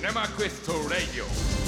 シネマクエストラディオ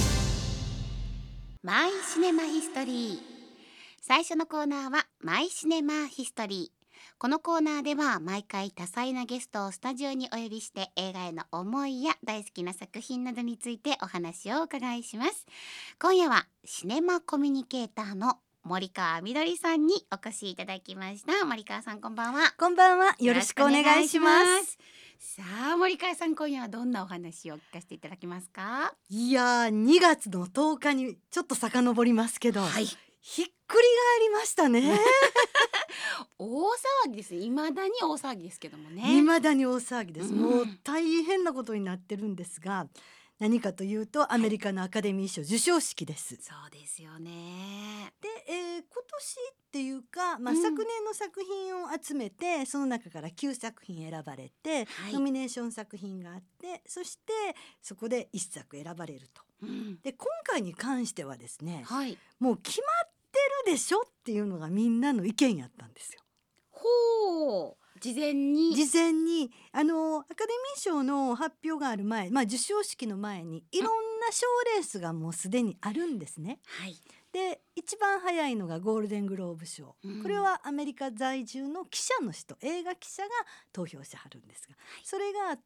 マイシネマヒストリー。最初のコーナーはマイシネマヒストリー。このコーナーでは毎回多彩なゲストをスタジオにお呼びして映画への思いや大好きな作品などについてお話をお伺いします。今夜はシネマコミュニケーターの森川みどりさんにお越しいただきました。森川さん、こんばんは。 こんばんは。よろしくお願いします。 さあ森川さん、今夜はどんなお話を聞かせていただけますか？ いやー、2月の10日にちょっと遡りますけど、 はい、 ひっくり返りましたね。 大騒ぎです。未だに大騒ぎですけどもね。 未だに大騒ぎです、 うんもう大変なことになってるんですが、何かというとアメリカのアカデミー賞授賞式です。 そうですよね。 で、今年っていうか、 うん昨年の作品を集めてその中から9作品選ばれて、 はいノミネーション作品があって、そしてそこで1作選ばれると。 うんで、今回に関してはですね、 はい。 もう決まってるでしょっていうのがみんなの意見やったんですよ。 ほう、事前に。 事前にアカデミー賞の発表がある前、授賞式の前にいろんな賞レースがもうすでにあるんですね。 はい。 で、一番早いのがゴールデングローブ賞、 うんこれはアメリカ在住の記者の人、映画記者が投票しはるんですが、それがあって、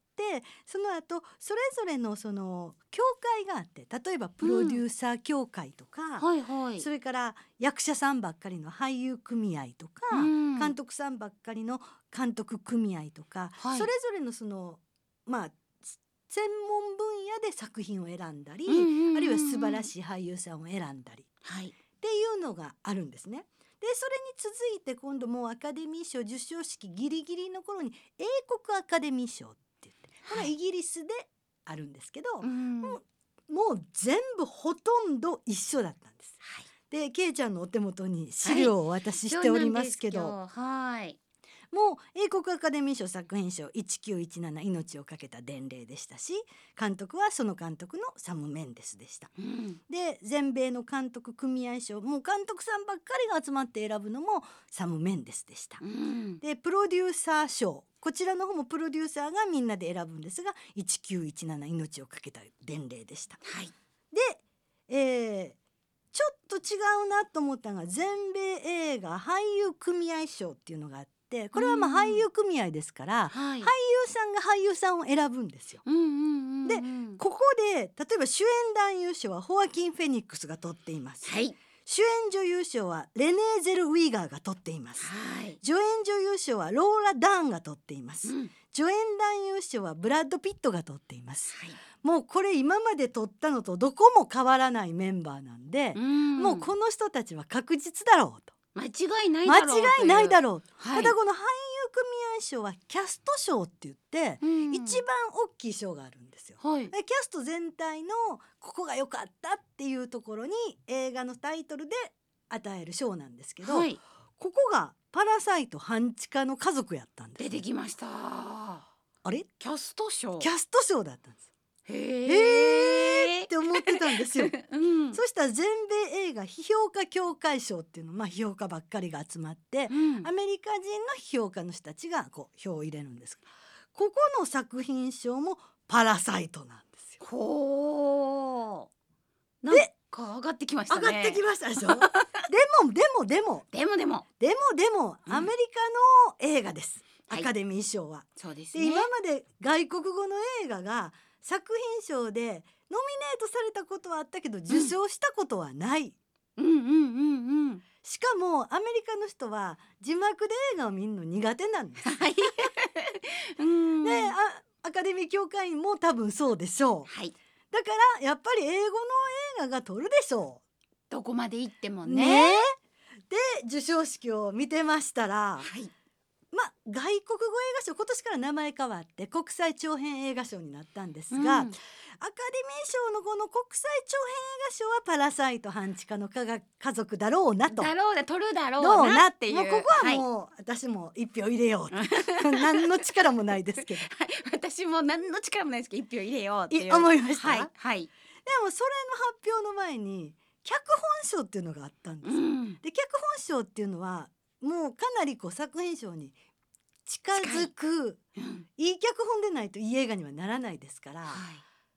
その後それぞれのその協会があって、例えばプロデューサー協会とか、 はいはい。 それから役者さんばっかりの俳優組合とか、 うん監督さんばっかりの監督組合とか、 はいそれぞれのその専門分野で作品を選んだり、 うんうんうんうんあるいは素晴らしい俳優さんを選んだりはい。 っていうのがあるんですね。で、それに続いて今度もうアカデミー賞授賞式ギリギリの頃に英国アカデミー賞って言って、これはイギリスであるんですけど、 うんもう全部ほとんど一緒だったんです。 はい。 で、ケイちゃんのお手元に資料をお渡ししておりますけど、 そうなんですよ。はい。 もう英国アカデミー賞作品賞1917命をかけた伝令でしたし、監督はその監督のサム・メンデスでした。 うんで、全米の監督組合賞、もう監督さんばっかりが集まって選ぶのもサム・メンデスでした。 うんで、プロデューサー賞、こちらの方もプロデューサーがみんなで選ぶんですが、1917命をかけた伝令でした。 はい。 で、ちょっと違うなと思ったのが全米映画俳優組合賞っていうのがあって、これはうん俳優組合ですから、 はい。 俳優さんが俳優さんを選ぶんですよ。 うんうんうんうん。 でここで例えば主演男優賞はホアキン・フェニックスが取っています。 はい主演女優賞はレネーゼル・ウィーガーが取っています。 はい。 助演女優賞はローラ・ダーンが取っています。 うん助演男優賞はブラッド・ピットが取っています。 はい。 もうこれ今まで取ったのとどこも変わらないメンバーなんで、もうこの人たちは確実だろうと、 間違いない間だろうという。 違いないだろうと、 はい。 ただこの俳優組合賞はキャスト賞って言って、 うん一番大きい賞があるんですよ。 はい。 でキャスト全体のここが良かったっていうところに映画のタイトルで与える賞なんですけど、 はい。 ここがパラサイト半地下の家族やったんです。 出てきました。 あれキャスト賞。 キャスト賞だったんです。 へーって思ってたんですよ。 うん。 そしたら全米映画批評家協会賞っていうの、批評家ばっかりが集まって、 うんアメリカ人の批評家の人たちがこう票を入れるんです。ここの作品賞もパラサイトなんですよ。 ほう。なんか上がってきましたね。 上がってきましたでしょ。でもでもうんアメリカの映画です、 はいアカデミー賞は。で、 そうですね。 今まで外国語の映画が作品賞でノミネートされたことはあったけど受賞したことはない、 うんうんうんうん。 しかもアメリカの人は字幕で映画を見るの苦手なんです。 はい。うん。 で、アカデミー協会員も多分そうでしょう。 はい。 だからやっぱり英語の映画が取るでしょどこまで行ってもう。 ね。 で、授賞式を見てましたら、 はい。 外国語映画賞、今年から名前変わって国際長編映画賞になったんですが、 うんアカデミー賞のこの国際長編映画賞はパラサイト半地下の家族だろうなと。 だろうな、取るだろどううななっていう。 もうここはもう、私も一票入れようと何の力もないですけどはい、私も何の力もないですけど一票入れようっていう思いました、 はいはい。 でもそれの発表の前に脚本賞っていうのがあったんです、 うんで脚本賞っていうのはもうかなりこう作品賞に近づくうんいい脚本でないといい映画にはならないですから、 はい。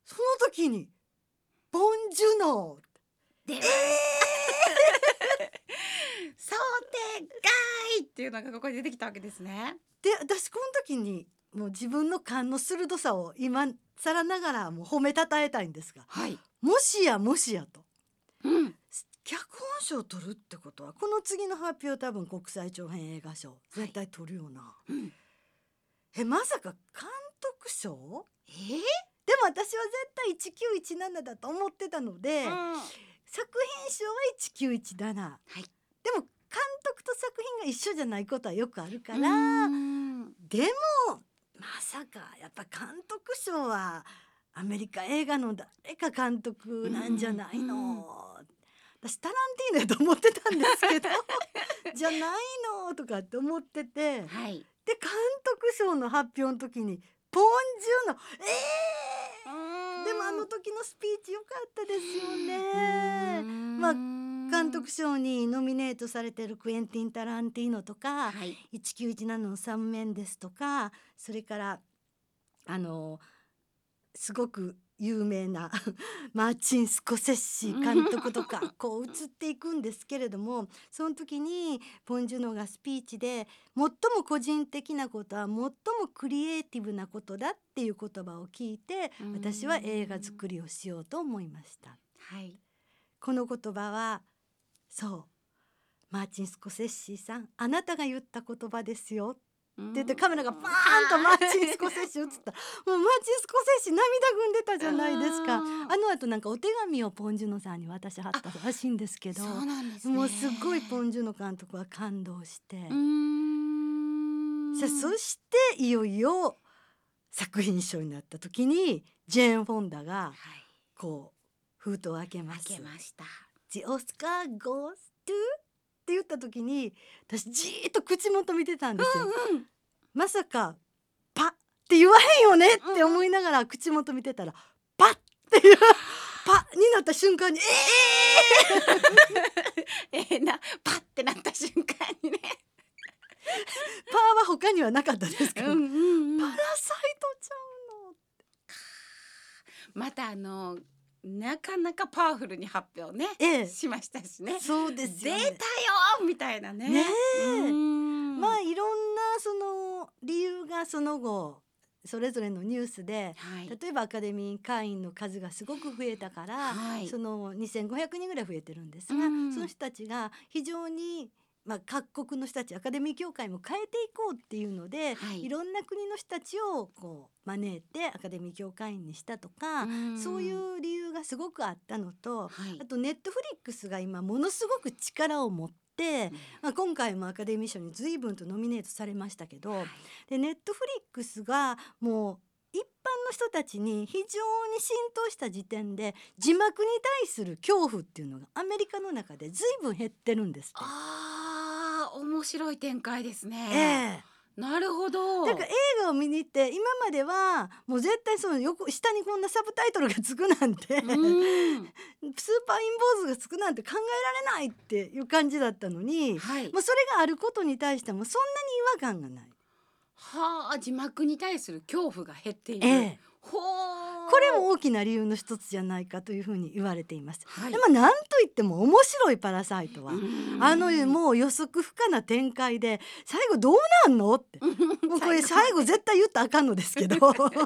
その時にボンジュノー、 で、想定外っていうのがここに出てきたわけですね。 で私この時にもう自分の勘の鋭さを今更ながらもう褒めたたえたいんですが、 はい。 もしやもしやとうん。 脚本賞を取るってことはこの次の発表多分国際長編映画賞絶対取るよな、 うん。 まさか監督賞？ えでも私は絶対1917だと思ってたので、 うん。 作品賞は1917、 はい。 でも監督と作品が一緒じゃないことはよくあるから、 うーんでもまさかやっぱ監督賞はアメリカ映画の誰か監督なんじゃないの、私タランティーノやと思ってたんですけどじゃないのとかって思ってて、 はい。 で監督賞の発表の時にポンジュのでもあの時のスピーチ良かったですよね。まあ監督賞にノミネートされてるクエンティン・タランティーノとか、 はい。 1917のサム・メンデスとか、それからすごく有名なマーチン・スコセッシ監督とかこう映っていくんですけれども、その時にポン・ジュノがスピーチで最も個人的なことは最もクリエイティブなことだっていう言葉を聞いて、私は映画作りをしようと思いました。 はい。 この言葉はそうマーチン・スコセッシさん、あなたが言った言葉ですよって言ってカメラがパーンとマーチン・スコセッシ映ったもうマーチン・スコセッシ涙ぐんでたじゃないですか。あの後なんかお手紙をポン・ジュノさんに渡しはったらしいんですけど、 そうなんですね。 もうすごいポン・ジュノ監督は感動して、そしていよいよ作品賞になった時にジェーン・フォンダがはい。 こう封筒を開けます。 開けました。 The Oscar goes to って言った時に私じーっと口元見てたんですよ、まさかパッって言わへんよねって思いながら口元見てたらパッっていうパッになった瞬間にパッてなった瞬間にね。 パーは他にはなかったですか、パラサイトちゃうの。 またなかなかパワフルに発表ね、しましたしね。 そうですよね。 出たよみたいなね。 ねえ、まあいろんなその理由がその後それぞれのニュースで、 はい。 例えばアカデミー会員の数がすごく増えたから、 はいその2500人ぐらい増えてるんですが、その人たちが非常に各国の人たちアカデミー協会も変えていこうっていうので、 はいいろんな国の人たちをこう招いてアカデミー協会員にしたとか、そういう理由がすごくあったのと、 はいあとネットフリックスが今ものすごく力を持って、今回もアカデミー賞に随分とノミネートされましたけど、でネットフリックスがもう一般の人たちに非常に浸透した時点で字幕に対する恐怖っていうのがアメリカの中で随分減ってるんですって。 面白い展開ですえね。なるほど。 だから映画を見に行って今まではもう絶対その下にこんなサブタイトルがつくなんてスーパーインボーズがつくなんて考えられないっていう感じだったのに、 はい。 もうそれがあることに対してもそんなに違和感がない。 字幕に対する恐怖が減っている。 これも大きな理由の一つじゃないかというふうに言われています。 はい。 でなんといっても面白いパラサイトはもう予測不可な展開で最後どうなんのってもうこれ最後絶対言ったらあかんのですけど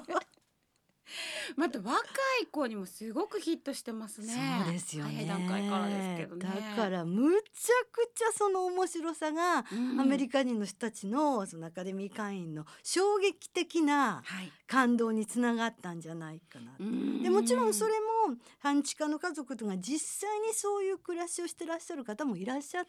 また若い子にもすごくヒットしてますね。 そうですよね。 早い段階からですけどね。 だからむちゃくちゃその面白さがアメリカ人の人たちのそのアカデミー会員の衝撃的な感動につながったんじゃないかな。でもちろんそれも半地下の家族とか実際にそういう暮らしをしてらっしゃる方もいらっしゃって、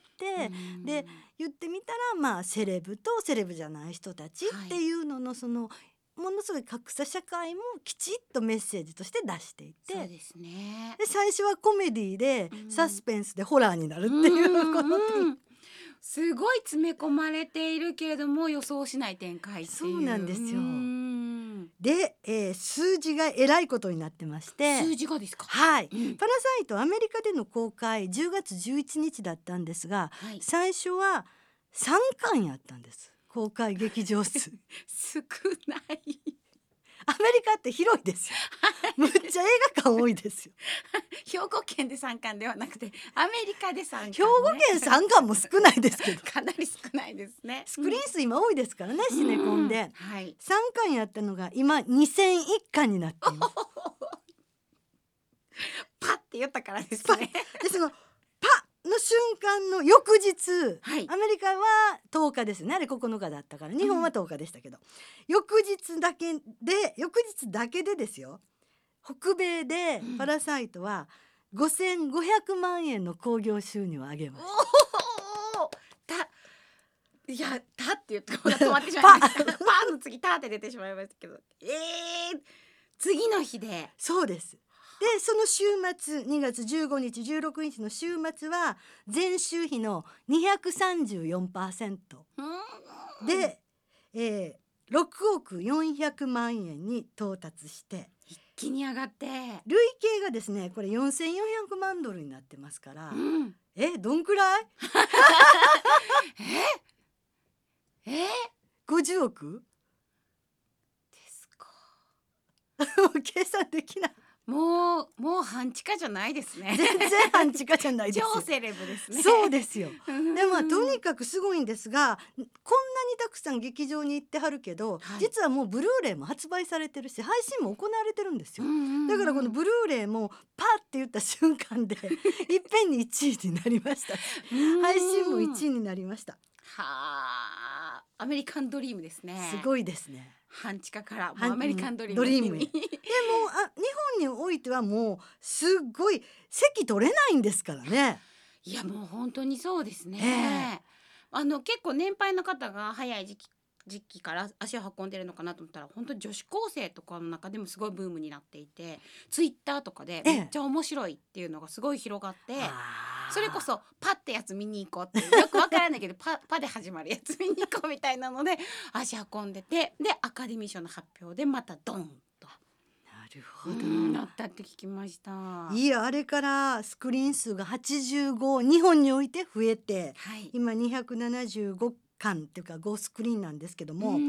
で言ってみたらセレブとセレブじゃない人たちっていうののそのものすごい格差社会もきちっとメッセージとして出していて、 そうですね。 で最初はコメディでサスペンスでホラーになるっていうこのすごい詰め込まれているけれども予想しない展開っていう。 そうなんですよ。で、数字がえらいことになってまして。 数字がですか。 はい、パラサイトアメリカでの公開10月11日だったんですが、最初は3巻やったんです。公開劇場数少ないアメリカって広いですよ。 はむっちゃ映画館多いですよ。 兵庫県で3巻ではなくてアメリカで3巻、ね、 兵庫県3巻も少ないですけどかなり少ないですね。 スクリーン数今多いですからね、シネコンで、 はい、 3巻やったのが今2001巻になっていますパッて言ったからですね。 でそのパの瞬間の翌日、 はい、 アメリカは10日ですね、あれ9日だったから、日本は10日でしたけど、翌日だけでですよ、北米でパラサイトは5500万円の興行収入を上げました。 いやたって言って止まってしまいましたパーの次ターって出てしまいましたけど、次の日で。 そうです。でその週末2月15日16日の週末は前週比の 234% で、6億400万円に到達して一気に上がって、 累計がですねこれ4400万ドルになってますから、どんくらい50億ですか。 計算できない。 もう半地下じゃないですね。 全然半地下じゃないですよ。 超セレブですね。 そうですよ。でもとにかくすごいんですが、こんなにたくさん劇場に行ってはるけど、 はい、 実はもうブルーレイも発売されてるし配信も行われてるんですよ。だからこのブルーレイもパッって言った瞬間でいっぺんに1位になりました配信も1位になりました。 はあ、アメリカンドリームですね。 すごいですね。 半地下からもうアメリカンドリームにでも日本においてはもうすっごい席取れないんですからね。 いやもう本当にそうですね、結構年配の方が早い時期から足を運んでるのかなと思ったら、本当に女子高生とかの中でもすごいブームになっていて、ツイッターとかでめっちゃ面白いっていうのがすごい広がって、それこそパってやつ見に行こうってよくわからないけどパで始まるやつ見に行こうみたいなので足運んでて、でアカデミー賞の発表でまたドンとなるほどなったって聞きました。 いや、あれからスクリーン数が85日本において増えて、今275巻っていうか5スクリーンなんですけども、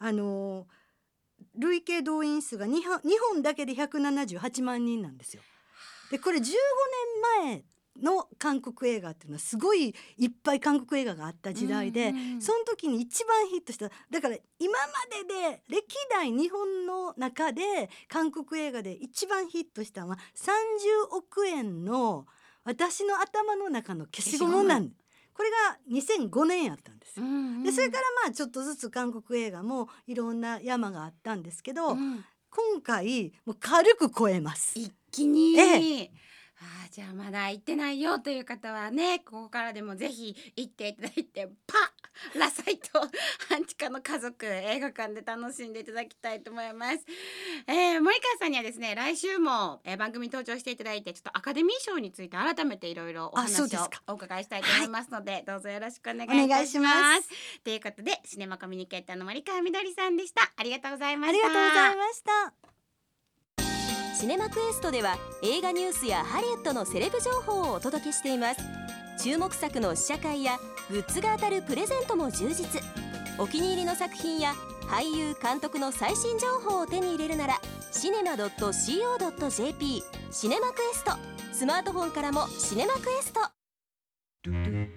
累計動員数が日本だけで178万人なんですよ。でこれ15年前の韓国映画っていうのはすごいいっぱい韓国映画があった時代で、その時に一番ヒットした、だから今までで歴代日本の中で韓国映画で一番ヒットしたのは30億円の私の頭の中の消しゴムなんで、これが2005年やったんですよ。でそれからまあちょっとずつ韓国映画もいろんな山があったんですけど、今回もう軽く超えます。 一気に、じゃあまだ行ってないよという方はね、ここからでもぜひ行っていただいて、ラサイト半地下の家族映画館で楽しんでいただきたいと思います。森川さんにはですね、来週も、番組に登場していただいて、ちょっとアカデミー賞について改めていろいろお話をお伺いしたいと思いますので、どうぞよろしくお願いいたします。ということで、シネマコミュニケーターの森川みどりさんでした。ありがとうございました。 ありがとうございました。 シネマクエストでは映画ニュースやハリウッドのセレブ情報をお届けしています。注目作の試写会やグッズが当たるプレゼントも充実。お気に入りの作品や俳優監督の最新情報を手に入れるならシネマ .co.jp シネマクエスト、スマートフォンからもシネマクエスト。 シ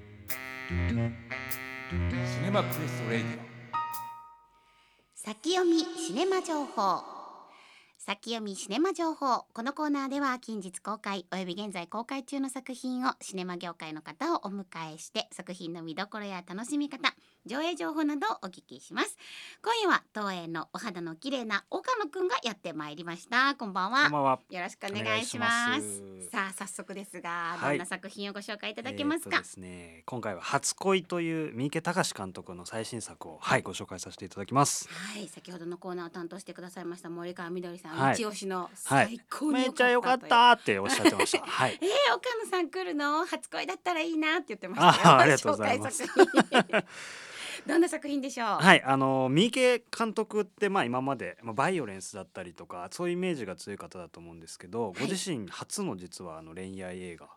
ネマクエストレディオ、 先読みシネマ情報。先読みシネマ情報。このコーナーでは近日公開および現在公開中の作品をシネマ業界の方をお迎えして、作品の見どころや楽しみ方、上映情報などをお聞きします。今夜は東映のお肌の綺麗な岡野くんがやってまいりました。こんばんは。 こんばんは。 よろしくお願いします。さあ早速ですが、どんな作品をご紹介いただけますか。 ですね、今回は初恋という三池崇史監督の最新作を、ご紹介させていただきます。 先ほどのコーナーを担当してくださいました森川みどりさん、一押しの最高にめっちゃ良かったっておっしゃってました。 岡野さん来るの初恋だったらいいなって言ってましたよ。 ありがとうございます。 どんな作品でしょう。 三池監督って今までバイオレンスだったりとかそういうイメージが強い方だと思うんですけど、ご自身初の実は恋愛映画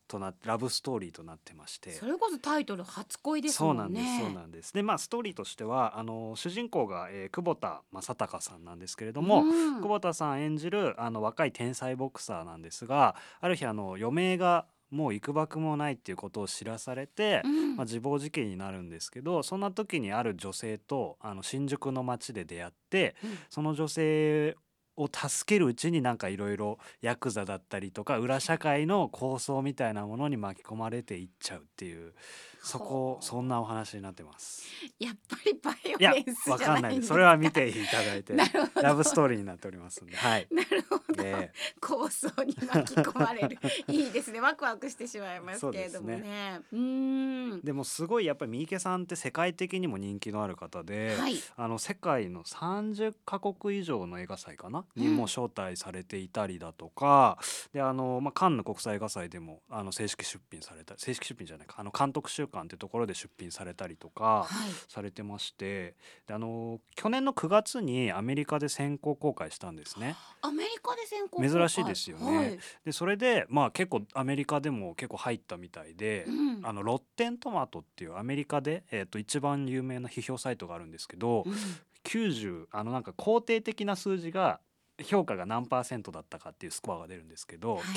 となってラブストーリーとなってまして。 それこそタイトル初恋ですもんね。 そうなんですで、まあ、ストーリーとしては主人公が、久保田正孝さんなんですけれども、久保田さん演じる若い天才ボクサーなんですが、ある日余命がもういくばくもないっていうことを知らされて、まあ、自暴自棄になるんですけど、そんな時にある女性と新宿の街で出会って、その女性を助けるうちになんかいろいろヤクザだったりとか裏社会の構想みたいなものに巻き込まれていっちゃうっていう、そんなお話になってます。 やっぱりバイオいやレンスわかんないです。 じゃないんですか。 それは見ていただいてなるほどラブストーリーになっておりますんで、はい。 なるほど、 え構想に巻き込まれるいいですね、ワクワクしてしまいますけれどもそうね。 でもすごいやっぱり三池さんって世界的にも人気のある方で、 はい、 世界の30カ国以上の映画祭かなにも招待されていたりだとか、でまあ、カンヌ国際映画祭でも正式出品じゃないか監督週間ってところで出品されたりとかはい、 されてまして、で去年の9月にアメリカで先行公開したんですね。 アメリカで先行公開、 珍しいですよね。 はい、 でそれでまあ結構アメリカでも結構入ったみたいで、ロッテントマトっていうアメリカで、一番有名な批評サイトがあるんですけど、90なんか肯定的な数字が評価が何%だったかっていうスコアが出るんですけど、 はい、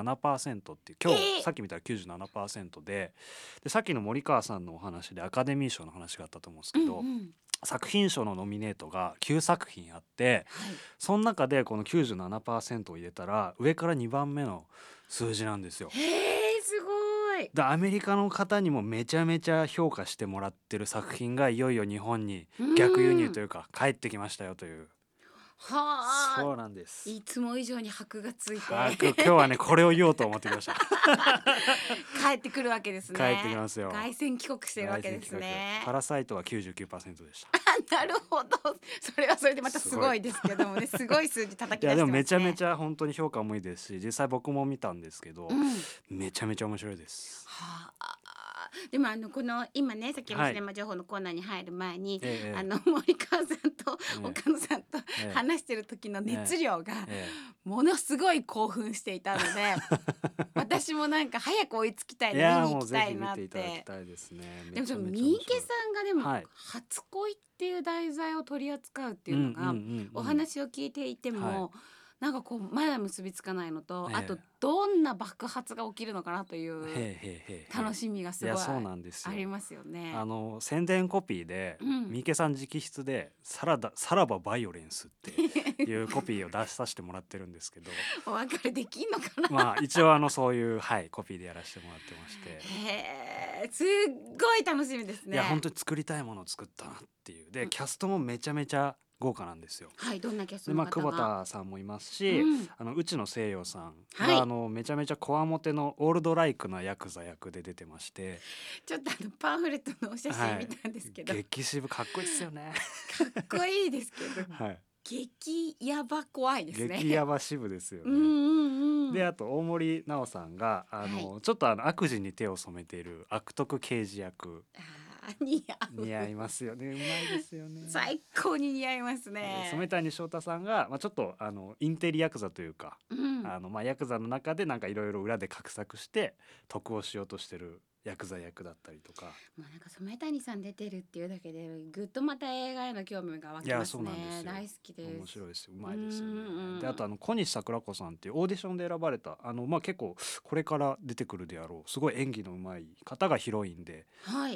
97% っていう今日、さっき見たら 97% でさっきの森川さんのお話でアカデミー賞の話があったと思うんですけど、作品賞のノミネートが9作品あって、 はい、 その中でこの 97% を入れたら上から2番目の数字なんですよ。 へー、すごい。 でアメリカの方にもめちゃめちゃ評価してもらってる作品がいよいよ日本に逆輸入というか帰ってきましたよという。 はあ、 そうなんです。 いつも以上に箔がついて今日はねこれを言おうと思ってきました帰ってくるわけですね。 帰ってきますよ。 凱旋帰国してるわけですね。 パラサイトは 99% でしたなるほど、それはそれでまたすごいですけどもね、すごい数字叩き出してますね。 いやでもめちゃめちゃ本当に評価もいいですし、実際僕も見たんですけど、めちゃめちゃ面白いです。 はあ、でもこの今ね、さっきのシネマ情報のコーナーに入る前に、森川さんと岡野さんと話してる時の熱量がものすごい興奮していたので、私もなんか早く追いつきたいな、見に行きたいなって。でも三池さんがでも初恋っていう題材を取り扱うっていうのがお話を聞いていてもなんかこうまだ結びつかないのと、あとどんな爆発が起きるのかなという楽しみがすごいありますよね。 宣伝コピーで三池さん直筆でさらばバイオレンスっていうコピーを出させてもらってるんですけどお別れできんのかな。 まあ一応そういうコピーでやらせてもらってまして、 すっごい楽しみですね。 いや本当に作りたいものを作ったなっていう。でキャストもめちゃめちゃ豪華なんですよ。 はい、どんなキャストの方が。 久保田さんもいますし、内野聖陽さんが、めちゃめちゃこわもてのオールドライクなヤクザ役で出てまして、 ちょっとパンフレットのお写真見たんですけど、 激渋かっこいいですよね。 かっこいいですけど、激ヤバ怖いですね。 激ヤバ渋ですよね。であと大森奈緒さんがちょっと悪事に手を染めている悪徳刑事役。似合いますよね。うまいですよね。 最高に似合いますね。 染谷翔太さんが、ちょっとインテリヤクザというか、ヤクザの中でなんかいろいろ裏で画策して得をしようとしてるヤクザ役だったりとか。 もうなんか染谷さん出てるっていうだけでぐっとまた映画への興味が湧きますね。大好きです。 面白いですよ。うまいですよね。であと小西桜子さんっていうオーディションで選ばれた結構これから出てくるであろうすごい演技のうまい方がヒロインで、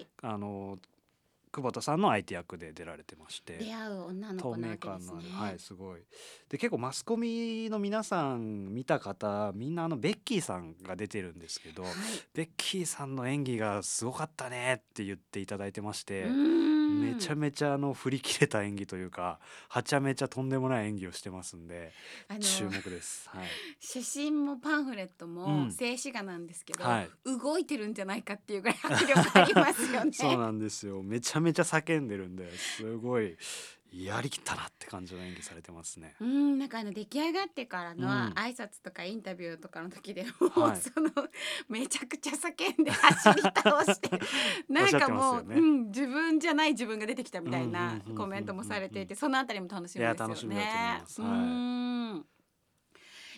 久保田さんの相手役で出られてまして、 出会う女の子なわけですね。透明感のある、 すごい。で結構マスコミの皆さん見た方みんなベッキーさんが出てるんですけど、ベッキーさんの演技がすごかったねって言っていただいてまして、めちゃめちゃ振り切れた演技というかはちゃめちゃとんでもない演技をしてますんで注目です。 写真もパンフレットも静止画なんですけど、動いてるんじゃないかっていうぐらい迫力ありますよね。 そうなんですよ。めちゃめちゃ叫んでるんですごいやりきったなって感じの演技されてますね。 なんか出来上がってからの挨拶とかインタビューとかの時でも、めちゃくちゃ叫んで走り倒してなんかもう、自分じゃない自分が出てきたみたいなコメントもされていて、そのあたりも楽しみですよね。 いや楽しみだと思います。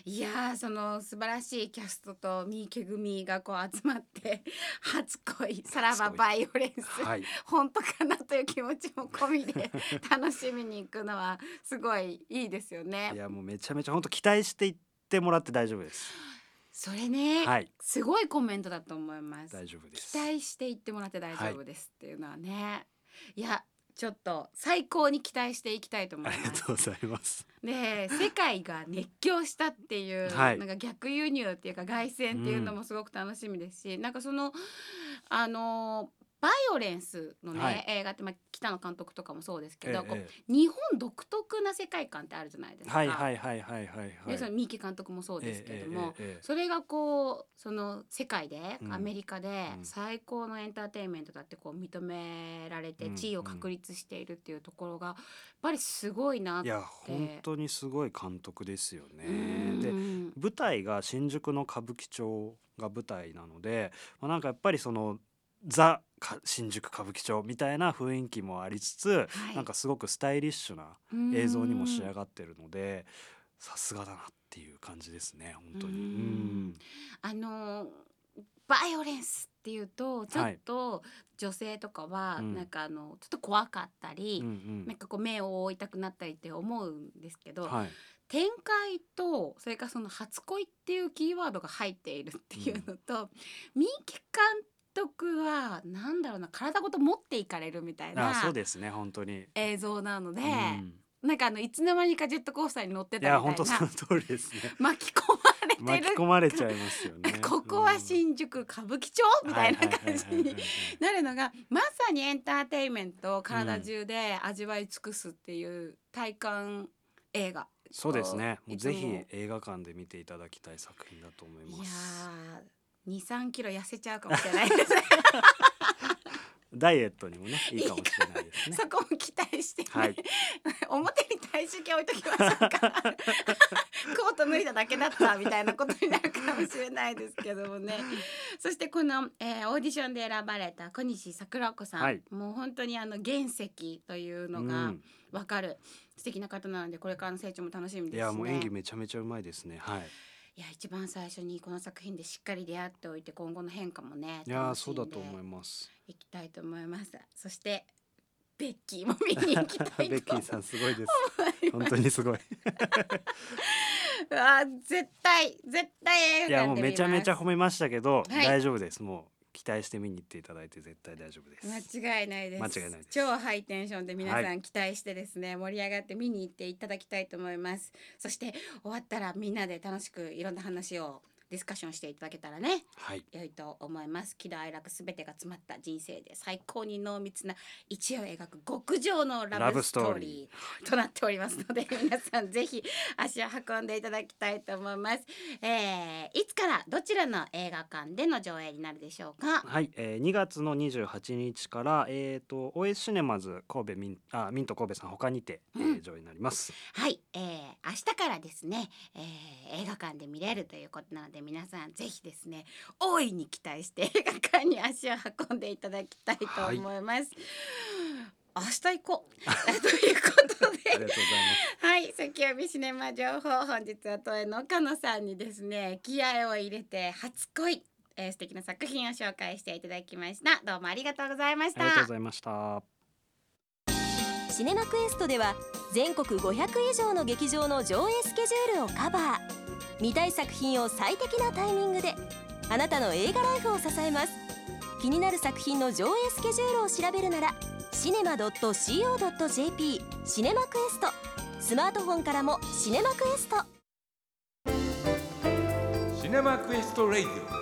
いやー、その素晴らしいキャストと三池組がこう集まって初恋さらばバイオレンス、 はい、 本当かなという気持ちも込みで楽しみに行くのはすごいいいですよね。 いやもうめちゃめちゃ本当期待していってもらって大丈夫です。 それね、 はい、 すごいコメントだと思います。 大丈夫です。 期待していってもらって大丈夫ですっていうのはね、いやちょっと最高に期待していきたいと思いあります。 がとうございます。 で、世界が熱狂したっていう、 はいなんか逆輸入っていうか凱旋っていうのもすごく楽しみですし、なんかそのバイオレンスのね、 はい映画って、北野監督とかもそうですけど、こうえ日本独特な世界観ってあるじゃないですか。 はいはいはいはいはいはい。 でその三池監督もそうですけども、 ええそれがこうその世界で、 うんアメリカでうん最高のエンターテインメントだってこう認められてうん地位を確立しているっていうところがやっぱりすごいなって。 いや本当にすごい監督ですよね。でうん舞台が新宿の歌舞伎町が舞台なので、なんかやっぱりその新宿歌舞伎町みたいな雰囲気もありつつ、 はいなんかすごくスタイリッシュな映像にも仕上がってるので、さすがだなっていう感じですね本当に。 うんバイオレンスっていうとちょっと女性とかはうんなんかちょっと怖かったり、 うんなんかこう目を覆いたくなったりって思うんですけど、 はい展開とそれからその初恋っていうキーワードが入っているっていうのと、三池監督はなんだろうな、体ごと持っていかれるみたいなそうですね本当に。 映像なので、 うんなんかいつの間にかジェットコースターに乗っていやたみたいな、 本当その通りですね。 巻き込まれ巻てるき込まれちゃいますよね。 ここは新宿歌舞伎町みたいな感じになるのがまさにエンターテインメントを体中で味わい尽くすっていう体感映画。 そうですね。もういつもぜひ映画館で見ていただきたい作品だと思いいやます。 ー2、3キロ痩せちゃうかもしれないですねダイエットにもねいいかもしれないですね。 そこも期待して、ねはい表に体重計置いときましょうかコート脱いだだけだったみたいなことになるかもしれないですけどもね。そしてこの、オーディションで選ばれた小西桜子さん、 はいもう本当に原石というのが分かる素敵な方なので、これからの成長も楽しみですしね。 いやもう演技めちゃめちゃうまいですね。はい。 いや一番最初にこの作品でしっかり出会っておいて今後の変化もねいや楽しんでそうだと思います。 いきたいと思います。そしてベッキーも見に行きたいとベッキーさんすごいです。本当にすごい。 絶対映いやもう画館で見ます。 めちゃめちゃ褒めましたけど、 はい大丈夫です。もう期待して見に行っていただいて絶対大丈夫です。 間違いないです。 間違いないです超ハイテンションで皆さはん期待してですね、盛り上がって見に行っていただきたいと思います。そして終わったらみんなで楽しくいろんな話をディスカッションしていただけたらねはい。 良いと思います。喜怒哀楽すべてが詰まった人生で最高に濃密な一夜を描く極上のラブストーリーとなっておりますので皆さんぜひ足を運んでいただきたいと思います。いつからどちらの映画館での上映になるでしょうか。 はい、2月の28日からOS シネマズ神戸ミント神戸さん他にて、上映になります。 はい、明日からですね、映画館で見れるということなので皆さんぜひですね大いに期待して映画館に足を運んでいただきたいと思います。明日行こうということでありがとうございます。 はい関帯シネマ情報、本日は都営の岡野さんにですね気合を入れて初恋、素敵な作品を紹介していただきました。どうもありがとうございました。 ありがとうございました。 シネマクエストでは全国500以上の劇場の上映スケジュールをカバー。見たい作品を最適なタイミングであなたの映画ライフを支えます。気になる作品の上映スケジュールを調べるならcinema.co.jp シネマクエスト、スマートフォンからもシネマクエスト。 シネマクエストレイディオ